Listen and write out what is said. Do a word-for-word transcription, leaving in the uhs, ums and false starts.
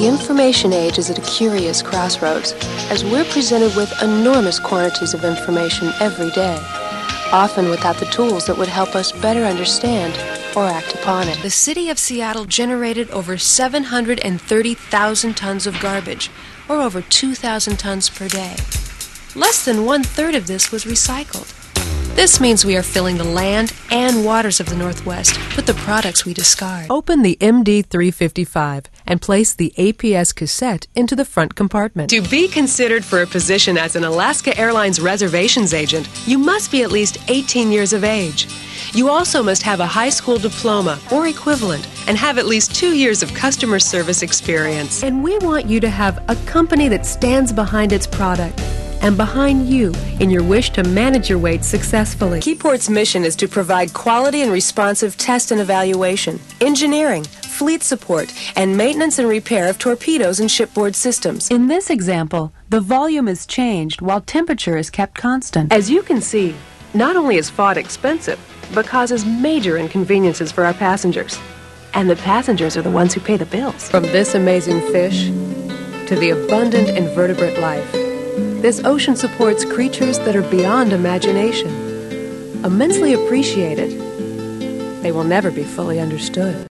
The information age is at a curious crossroads, as we're presented with enormous quantities of information every day, often without the tools that would help us better understand or act upon it. The city of Seattle generated over seven hundred thirty thousand tons of garbage, or over two thousand tons per day. Less than one-third of this was recycled. This means we are filling the land and waters of the Northwest with the products we discard. Open the M D three fifty-five and place the A P S cassette into the front compartment. To be considered for a position as an Alaska Airlines reservations agent, you must be at least eighteen years of age. You also must have a high school diploma or equivalent and have at least two years of customer service experience. And we want you to have a company that stands behind its product and behind you in your wish to manage your weight successfully. Keyport's mission is to provide quality and responsive test and evaluation, engineering, fleet support, and maintenance and repair of torpedoes and shipboard systems. In this example, the volume is changed while temperature is kept constant. As you can see, not only is F O D expensive, but causes major inconveniences for our passengers. And the passengers are the ones who pay the bills. From this amazing fish to the abundant invertebrate life, this ocean supports creatures that are beyond imagination. Immensely appreciated, they will never be fully understood.